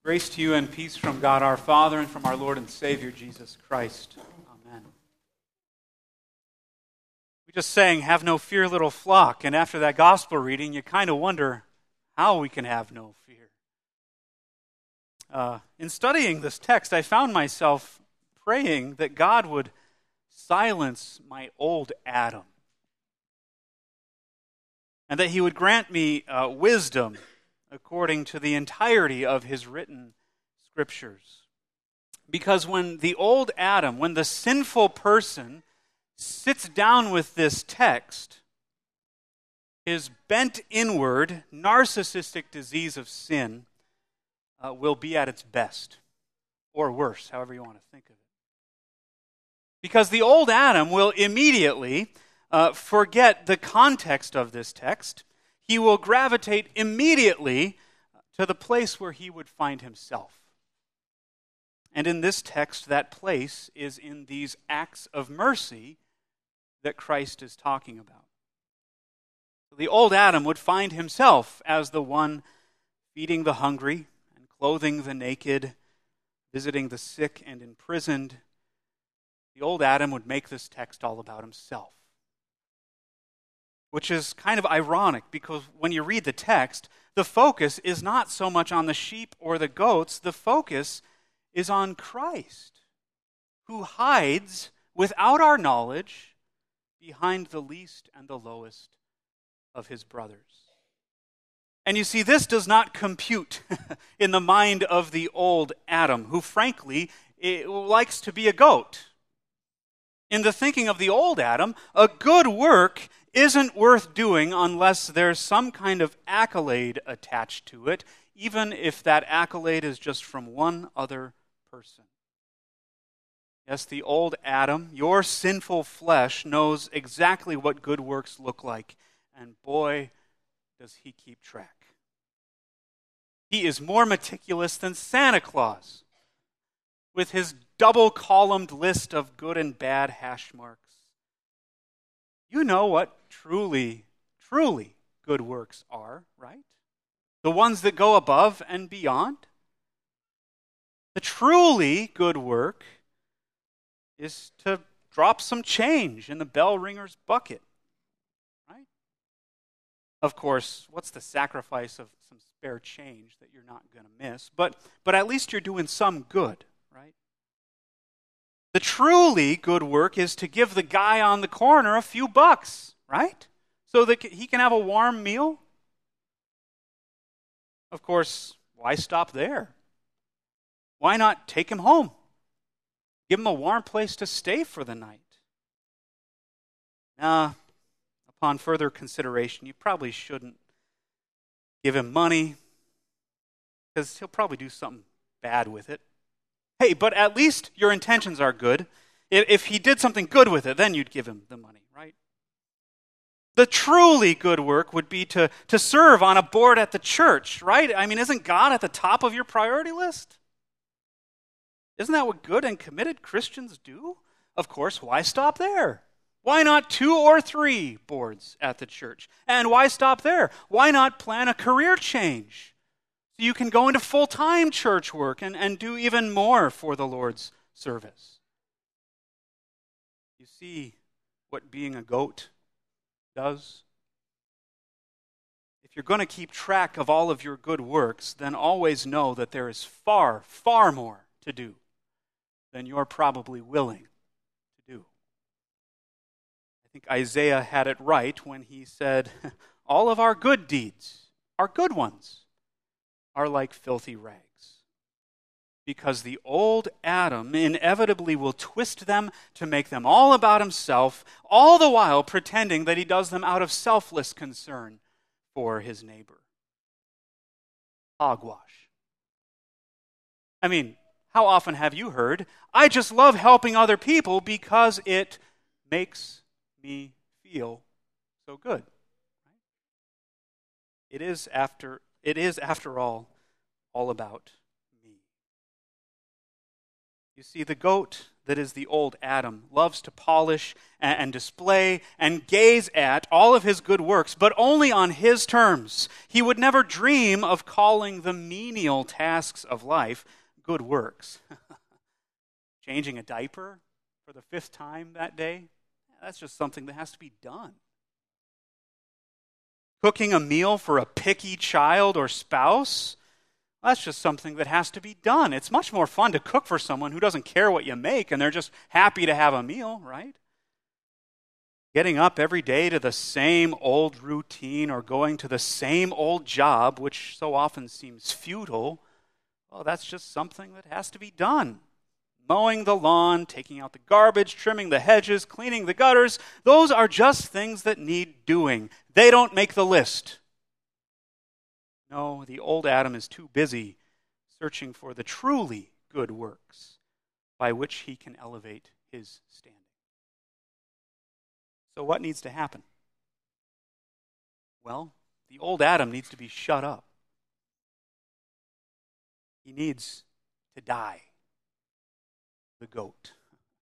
Grace to you and peace from God our Father and from our Lord and Savior Jesus Christ. Amen. We just sang, "Have no fear, little flock," and after that gospel reading, you kind of wonder how we can have no fear. In studying this text, I found myself praying that God would silence my old Adam, and that he would grant me wisdom according to the entirety of his written scriptures. Because when the old Adam, when the sinful person sits down with this text, his bent inward, narcissistic disease of sin will be at its best, or worse, however you want to think of it. Because the old Adam will immediately forget the context of this text. He will gravitate immediately to the place where he would find himself. And in this text, that place is in these acts of mercy that Christ is talking about. The old Adam would find himself as the one feeding the hungry and clothing the naked, visiting the sick and imprisoned. The old Adam would make this text all about himself. Which is kind of ironic, because when you read the text, the focus is not so much on the sheep or the goats. The focus is on Christ, who hides without our knowledge behind the least and the lowest of his brothers. And you see, this does not compute in the mind of the old Adam, who frankly likes to be a goat. In the thinking of the old Adam, a good work isn't worth doing unless there's some kind of accolade attached to it, even if that accolade is just from one other person. Yes, the old Adam, your sinful flesh, knows exactly what good works look like, and boy, does he keep track. He is more meticulous than Santa Claus, with his double-columned list of good and bad hash marks. You know what truly good works are, right? The ones that go above and beyond. The truly good work is to drop some change in the bell ringer's bucket, right? Of course, what's the sacrifice of some spare change that you're not going to miss? But at least you're doing some good, right? The truly good work is to give the guy on the corner a few bucks, right? So that he can have a warm meal. Of course, why stop there? Why not take him home? Give him a warm place to stay for the night. Upon further consideration, you probably shouldn't give him money, because he'll probably do something bad with it. Hey, but at least your intentions are good. If he did something good with it, then you'd give him the money, right? The truly good work would be to serve on a board at the church, right? I mean, isn't God at the top of your priority list? Isn't that what good and committed Christians do? Of course, why stop there? Why not 2 or 3 boards at the church? And why stop there? Why not plan a career change? You can go into full-time church work and do even more for the Lord's service. You see what being a goat does? If you're going to keep track of all of your good works, then always know that there is far, far more to do than you're probably willing to do. I think Isaiah had it right when he said, all of our good deeds, our good ones, are like filthy rags. Because the old Adam inevitably will twist them to make them all about himself, all the while pretending that he does them out of selfless concern for his neighbor. Hogwash. I mean, how often have you heard, I just love helping other people because it makes me feel so good? It is, after all about me. You see, the goat that is the old Adam loves to polish and display and gaze at all of his good works, but only on his terms. He would never dream of calling the menial tasks of life good works. Changing a diaper for the 5th time that day, that's just something that has to be done. Cooking a meal for a picky child or spouse, that's just something that has to be done. It's much more fun to cook for someone who doesn't care what you make and they're just happy to have a meal, right? Getting up every day to the same old routine or going to the same old job, which so often seems futile, well, that's just something that has to be done. Mowing the lawn, taking out the garbage, trimming the hedges, cleaning the gutters, those are just things that need doing. They don't make the list. No, the old Adam is too busy searching for the truly good works by which he can elevate his standing. So what needs to happen? Well, the old Adam needs to be shut up. He needs to die. The goat.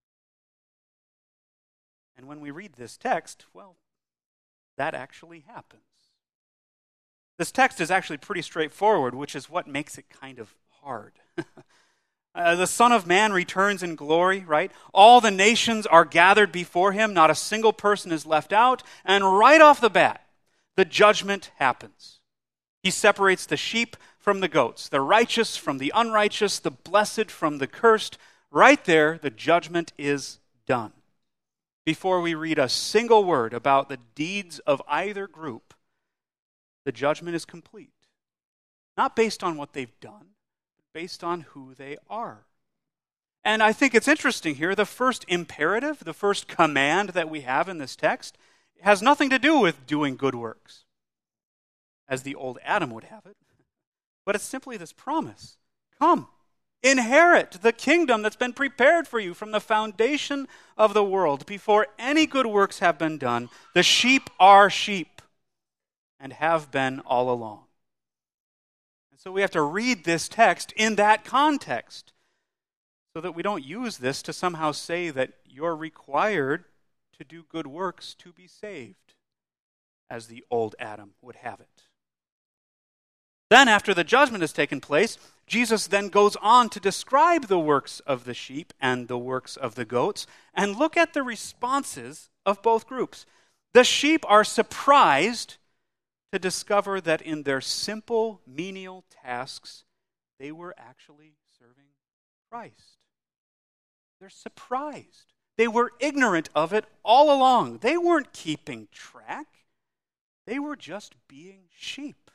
And when we read this text, well, that actually happens. This text is actually pretty straightforward, which is what makes it kind of hard. The Son of Man returns in glory, right? All the nations are gathered before him. Not a single person is left out. And right off the bat, the judgment happens. He separates the sheep from the goats, the righteous from the unrighteous, the blessed from the cursed. Right there, the judgment is done. Before we read a single word about the deeds of either group, the judgment is complete. Not based on what they've done, but based on who they are. And I think it's interesting here, the first imperative, the first command that we have in this text has nothing to do with doing good works, as the old Adam would have it. But it's simply this promise. Come, inherit the kingdom that's been prepared for you from the foundation of the world. Before any good works have been done, the sheep are sheep and have been all along. And so we have to read this text in that context so that we don't use this to somehow say that you're required to do good works to be saved, as the old Adam would have it. Then, after the judgment has taken place, Jesus then goes on to describe the works of the sheep and the works of the goats, and look at the responses of both groups. The sheep are surprised to discover that in their simple, menial tasks, they were actually serving Christ. They're surprised. They were ignorant of it all along. They weren't keeping track. They were just being sheep.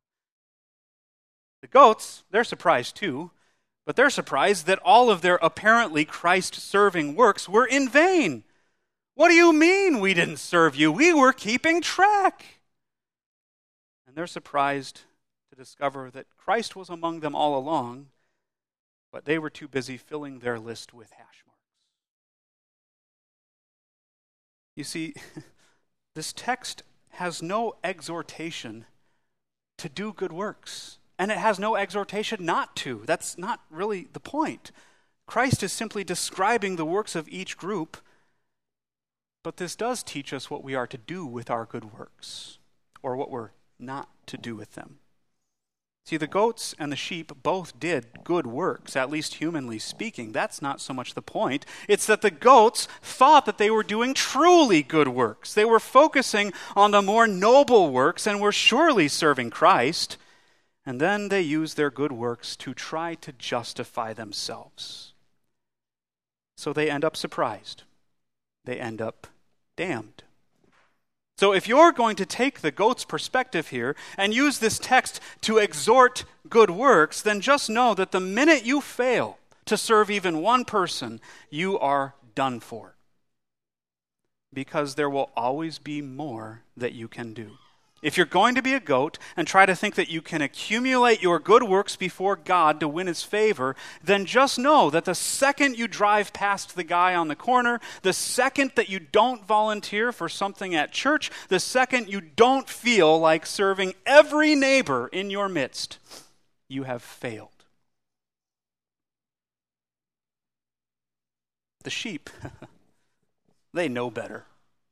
The goats, they're surprised too, but they're surprised that all of their apparently Christ-serving works were in vain. What do you mean we didn't serve you? We were keeping track. And they're surprised to discover that Christ was among them all along, but they were too busy filling their list with hash marks. You see, this text has no exhortation to do good works, and it has no exhortation not to. That's not really the point. Christ is simply describing the works of each group, but this does teach us what we are to do with our good works, or what we're not to do with them. See, the goats and the sheep both did good works, at least humanly speaking. That's not so much the point. It's that the goats thought that they were doing truly good works. They were focusing on the more noble works and were surely serving Christ. And then they used their good works to try to justify themselves. So they end up surprised. They end up damned. So if you're going to take the goat's perspective here and use this text to exhort good works, then just know that the minute you fail to serve even one person, you are done for. Because there will always be more that you can do. If you're going to be a goat and try to think that you can accumulate your good works before God to win his favor, then just know that the second you drive past the guy on the corner, the second that you don't volunteer for something at church, the second you don't feel like serving every neighbor in your midst, you have failed. The sheep, they know better.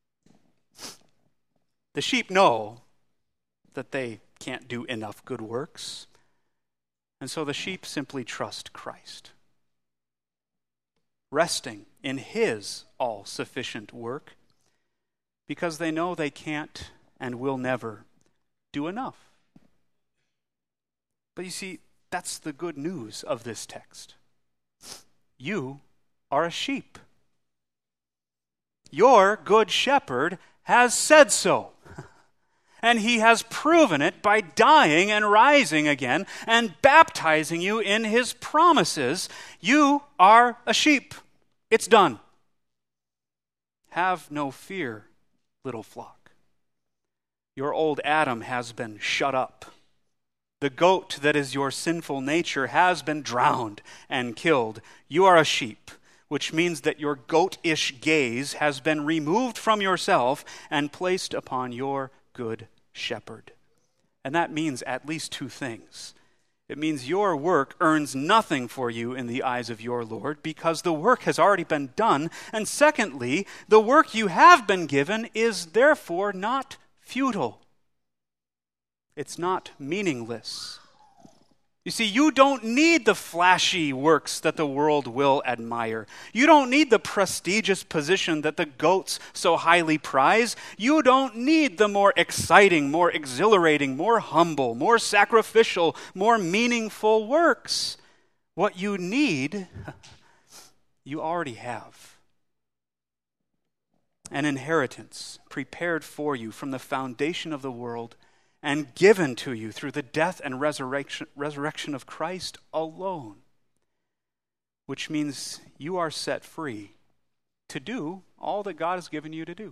The sheep know that they can't do enough good works, and so the sheep simply trust Christ, resting in his all-sufficient work, because they know they can't and will never do enough. But you see, that's the good news of this text. You are a sheep. Your good shepherd has said so. And he has proven it by dying and rising again and baptizing you in his promises. You are a sheep. It's done. Have no fear, little flock. Your old Adam has been shut up. The goat that is your sinful nature has been drowned and killed. You are a sheep, which means that your goatish gaze has been removed from yourself and placed upon your good shepherd. And that means at least two things. It means your work earns nothing for you in the eyes of your Lord because the work has already been done. And secondly, the work you have been given is therefore not futile. It's not meaningless. You see, you don't need the flashy works that the world will admire. You don't need the prestigious position that the goats so highly prize. You don't need the more exciting, more exhilarating, more humble, more sacrificial, more meaningful works. What you need, you already have. An inheritance prepared for you from the foundation of the world and given to you through the death and resurrection of Christ alone, which means you are set free to do all that God has given you to do.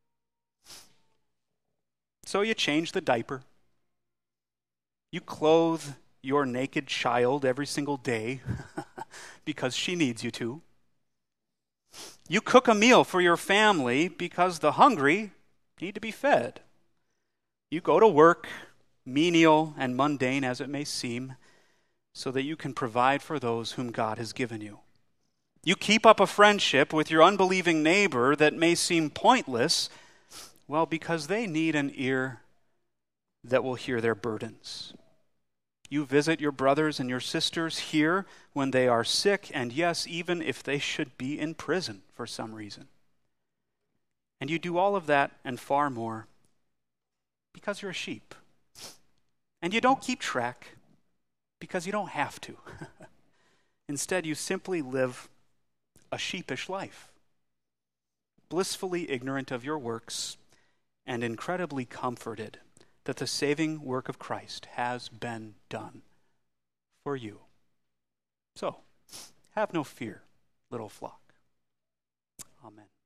So you change the diaper. You clothe your naked child every single day because she needs you to. You cook a meal for your family because the hungry need to be fed. You go to work, menial and mundane as it may seem, so that you can provide for those whom God has given you. You keep up a friendship with your unbelieving neighbor that may seem pointless, well, because they need an ear that will hear their burdens. You visit your brothers and your sisters here when they are sick, and yes, even if they should be in prison for some reason. And you do all of that and far more because you're a sheep. And you don't keep track because you don't have to. Instead, you simply live a sheepish life, blissfully ignorant of your works and incredibly comforted that the saving work of Christ has been done for you. So, have no fear, little flock. Amen.